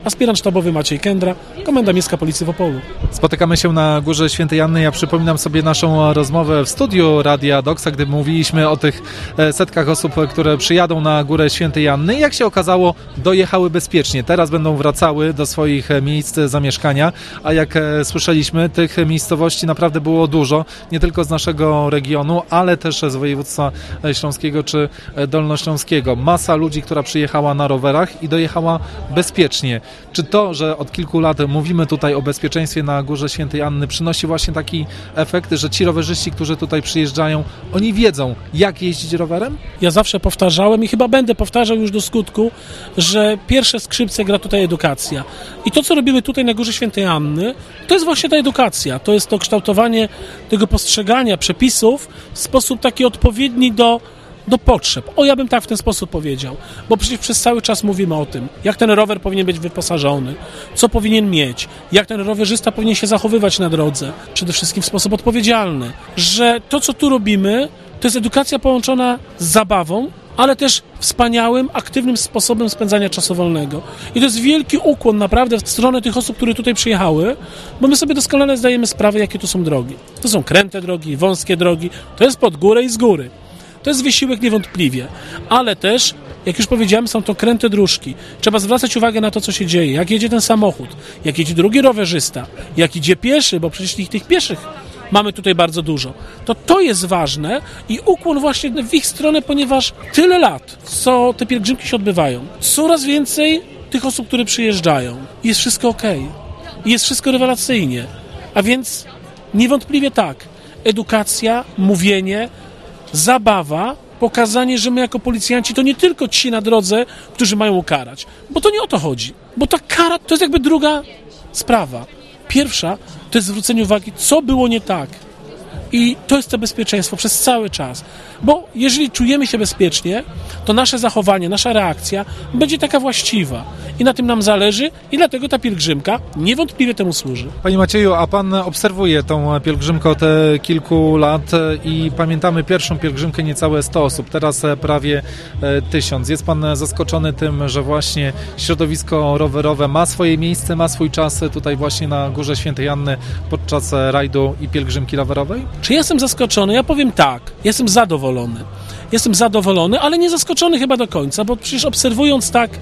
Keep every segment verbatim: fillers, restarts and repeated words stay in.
Aspirant sztabowy Maciej Kędra, Komenda Miejska Policji w Opolu. Spotykamy się na Górze Świętej Anny. Ja przypominam sobie naszą rozmowę w studiu Radia Doksa, gdy mówiliśmy o tych setkach osób, które przyjadą na Górę Świętej Anny. Jak się okazało, dojechały bezpiecznie. Teraz będą wracały do swoich miejsc zamieszkania, a jak słyszeliśmy, tych miejscowości naprawdę było dużo, nie tylko z naszego regionu, ale też z województwa śląskiego czy dolnośląskiego. Masa ludzi, która przyjechała na rowerach i dojechała bezpiecznie. Czy to, że od kilku lat mówimy tutaj o bezpieczeństwie na Górze Świętej Anny, przynosi właśnie taki efekt, że ci rowerzyści, którzy tutaj przyjeżdżają, oni wiedzą, jak jeździć rowerem? Ja zawsze powtarzałem i chyba będę powtarzał już do skutku, że pierwsze skrzypce gra tutaj edukacja. I to, co robimy tutaj na Górze Świętej Anny, to jest właśnie ta edukacja. To jest to kształtowanie tego postrzegania przepisów w sposób taki odpowiedni do do potrzeb. O, ja bym tak w ten sposób powiedział. Bo przecież przez cały czas mówimy o tym, jak ten rower powinien być wyposażony, co powinien mieć, jak ten rowerzysta powinien się zachowywać na drodze, przede wszystkim w sposób odpowiedzialny. Że to, co tu robimy, to jest edukacja połączona z zabawą, ale też wspaniałym, aktywnym sposobem spędzania czasu wolnego. I to jest wielki ukłon naprawdę w stronę tych osób, które tutaj przyjechały, bo my sobie doskonale zdajemy sprawę, jakie tu są drogi. To są kręte drogi, wąskie drogi, to jest pod górę i z góry. To jest wysiłek niewątpliwie, ale też, jak już powiedziałem, są to kręte dróżki. Trzeba zwracać uwagę na to, co się dzieje, jak jedzie ten samochód, jak jedzie drugi rowerzysta, jak idzie pieszy, bo przecież tych, tych pieszych mamy tutaj bardzo dużo. To to jest ważne i ukłon właśnie w ich stronę, ponieważ tyle lat, co te pielgrzymki się odbywają, coraz więcej tych osób, które przyjeżdżają. Jest wszystko okej. Jest wszystko rewelacyjnie. A więc niewątpliwie tak, edukacja, mówienie, zabawa, pokazanie, że my jako policjanci to nie tylko ci na drodze, którzy mają ukarać, bo to nie o to chodzi, bo ta kara to jest jakby druga sprawa. Pierwsza to jest zwrócenie uwagi, co było nie tak i to jest to bezpieczeństwo przez cały czas, bo jeżeli czujemy się bezpiecznie, to nasze zachowanie, nasza reakcja będzie taka właściwa i na tym nam zależy i dlatego ta pielgrzymka niewątpliwie temu służy. Panie Macieju, a pan obserwuje tą pielgrzymkę od kilku lat i pamiętamy pierwszą pielgrzymkę niecałe sto osób, teraz prawie tysiąc. Jest pan zaskoczony tym, że właśnie środowisko rowerowe ma swoje miejsce, ma swój czas tutaj właśnie na Górze Świętej Anny podczas rajdu i pielgrzymki rowerowej? Czy jestem zaskoczony? Ja powiem tak, jestem zadowolony. Jestem zadowolony, ale nie zaskoczony chyba do końca, bo przecież obserwując tak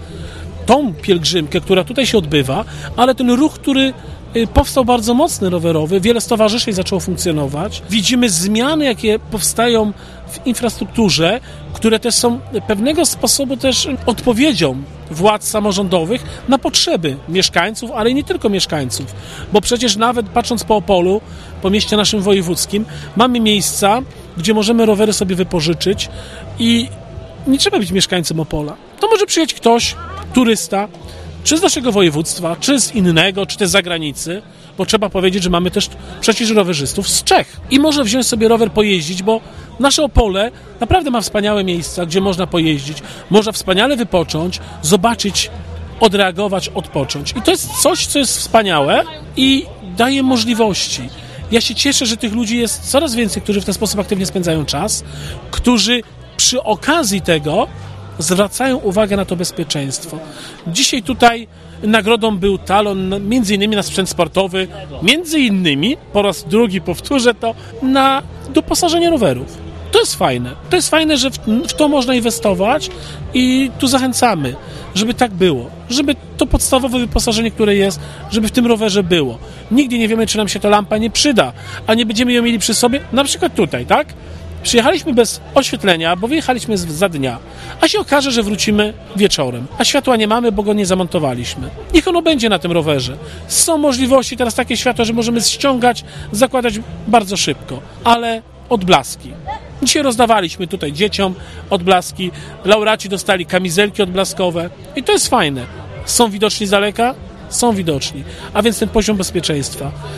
tą pielgrzymkę, która tutaj się odbywa, ale ten ruch, który powstał bardzo mocny rowerowy, wiele stowarzyszeń zaczęło funkcjonować. Widzimy zmiany, jakie powstają w infrastrukturze, które też są pewnego sposobu też odpowiedzią władz samorządowych na potrzeby mieszkańców, ale i nie tylko mieszkańców. Bo przecież nawet patrząc po Opolu, po mieście naszym wojewódzkim, mamy miejsca, gdzie możemy rowery sobie wypożyczyć i nie trzeba być mieszkańcem Opola. To może przyjechać ktoś, turysta, czy z naszego województwa, czy z innego, czy też z zagranicy, bo trzeba powiedzieć, że mamy też przecież rowerzystów z Czech. I może wziąć sobie rower, pojeździć, bo nasze Opole naprawdę ma wspaniałe miejsca, gdzie można pojeździć, można wspaniale wypocząć, zobaczyć, odreagować, odpocząć. I to jest coś, co jest wspaniałe i daje możliwości. Ja się cieszę, że tych ludzi jest coraz więcej, którzy w ten sposób aktywnie spędzają czas, którzy przy okazji tego zwracają uwagę na to bezpieczeństwo. Dzisiaj tutaj nagrodą był talon między innymi na sprzęt sportowy, między innymi, po raz drugi powtórzę to, na doposażenie rowerów. To jest fajne. To jest fajne, że w, w to można inwestować i tu zachęcamy, żeby tak było. Żeby to podstawowe wyposażenie, które jest, żeby w tym rowerze było. Nigdy nie wiemy, czy nam się ta lampa nie przyda, a nie będziemy ją mieli przy sobie, na przykład tutaj, tak? Przyjechaliśmy bez oświetlenia, bo wyjechaliśmy za dnia, a się okaże, że wrócimy wieczorem, a światła nie mamy, bo go nie zamontowaliśmy. Niech ono będzie na tym rowerze. Są możliwości teraz takie światła, że możemy ściągać, zakładać bardzo szybko, ale odblaski. Dzisiaj rozdawaliśmy tutaj dzieciom odblaski, laureaci dostali kamizelki odblaskowe i to jest fajne. Są widoczni z daleka? Są widoczni, a więc ten poziom bezpieczeństwa. No,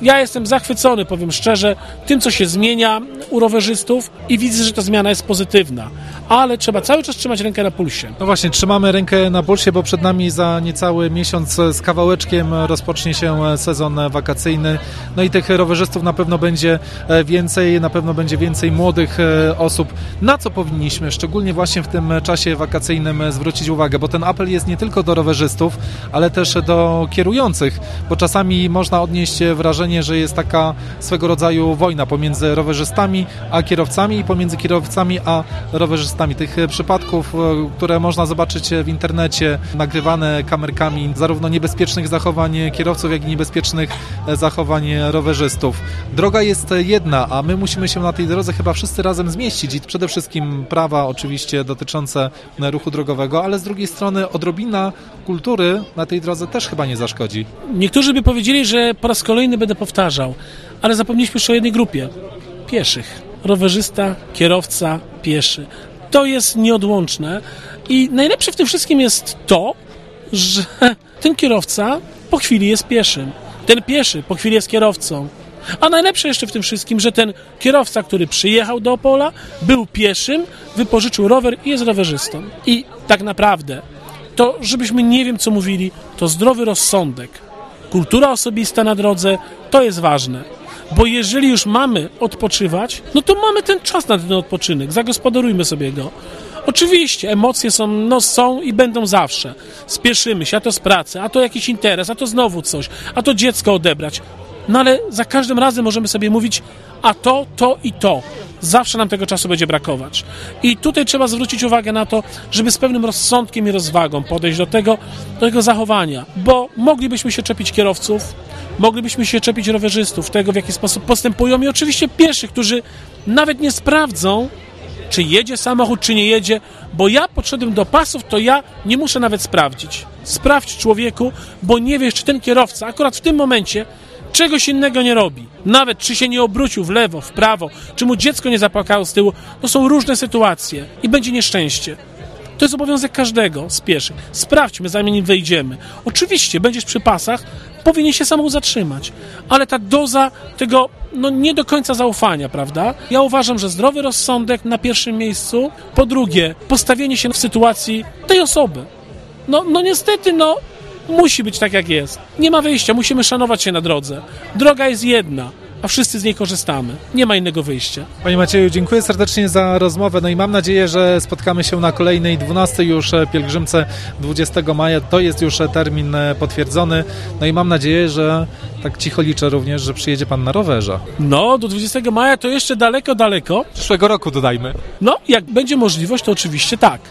Ja jestem zachwycony, powiem szczerze, tym, co się zmienia u rowerzystów i widzę, że ta zmiana jest pozytywna. Ale trzeba cały czas trzymać rękę na pulsie. No właśnie, trzymamy rękę na pulsie, bo przed nami za niecały miesiąc z kawałeczkiem rozpocznie się sezon wakacyjny. No i tych rowerzystów na pewno będzie więcej, na pewno będzie więcej młodych osób. Na co powinniśmy, szczególnie właśnie w tym czasie wakacyjnym, zwrócić uwagę? Bo ten apel jest nie tylko do rowerzystów, ale też do kierujących, bo czasami można odnieść wrażenie, że jest taka swego rodzaju wojna pomiędzy rowerzystami a kierowcami i pomiędzy kierowcami a rowerzystami. Tych przypadków, które można zobaczyć w internecie, nagrywane kamerkami zarówno niebezpiecznych zachowań kierowców, jak i niebezpiecznych zachowań rowerzystów. Droga jest jedna, a my musimy się na tej drodze chyba wszyscy razem zmieścić i przede wszystkim prawa oczywiście dotyczące ruchu drogowego, ale z drugiej strony odrobina kultury na tej drodze też chyba nie zaszkodzi. Niektórzy by powiedzieli, że po raz kolejny będę powtarzał, ale zapomnieliśmy jeszcze o jednej grupie. Pieszych. Rowerzysta, kierowca, pieszy. To jest nieodłączne i najlepsze w tym wszystkim jest to, że ten kierowca po chwili jest pieszym. Ten pieszy po chwili jest kierowcą. A najlepsze jeszcze w tym wszystkim, że ten kierowca, który przyjechał do Opola, był pieszym, wypożyczył rower i jest rowerzystą. I tak naprawdę to, żebyśmy nie wiem co mówili, to zdrowy rozsądek, kultura osobista na drodze, to jest ważne. Bo jeżeli już mamy odpoczywać, no to mamy ten czas na ten odpoczynek, zagospodarujmy sobie go. Oczywiście emocje są, no są i będą zawsze. Spieszymy się, a to z pracy, a to jakiś interes, a to znowu coś, a to dziecko odebrać. No ale za każdym razem możemy sobie mówić, a to, to i to. Zawsze nam tego czasu będzie brakować. I tutaj trzeba zwrócić uwagę na to, żeby z pewnym rozsądkiem i rozwagą podejść do tego, do tego zachowania. Bo moglibyśmy się czepić kierowców, moglibyśmy się czepić rowerzystów, tego w jaki sposób postępują i oczywiście pieszych, którzy nawet nie sprawdzą, czy jedzie samochód, czy nie jedzie, bo ja podszedłem do pasów, to ja nie muszę nawet sprawdzić. Sprawdź człowieku, bo nie wiesz, czy ten kierowca akurat w tym momencie czegoś innego nie robi. Nawet czy się nie obrócił w lewo, w prawo, czy mu dziecko nie zapłakało z tyłu. To są różne sytuacje i będzie nieszczęście. To jest obowiązek każdego z pieszych. Sprawdźmy, zanim wejdziemy. Oczywiście będziesz przy pasach, powinien się samochód zatrzymać, ale ta doza tego, no nie do końca zaufania, prawda? Ja uważam, że zdrowy rozsądek na pierwszym miejscu, po drugie, postawienie się w sytuacji tej osoby. No, no niestety, no musi być tak jak jest. Nie ma wyjścia, musimy szanować się na drodze. Droga jest jedna, a wszyscy z niej korzystamy. Nie ma innego wyjścia. Panie Macieju, dziękuję serdecznie za rozmowę. No i mam nadzieję, że spotkamy się na kolejnej dwunastej już pielgrzymce dwudziestego maja. To jest już termin potwierdzony. No i mam nadzieję, że tak cicho liczę również, że przyjedzie pan na rowerze. No, do dwudziestego maja to jeszcze daleko, daleko. Przyszłego roku dodajmy. No, jak będzie możliwość, to oczywiście tak.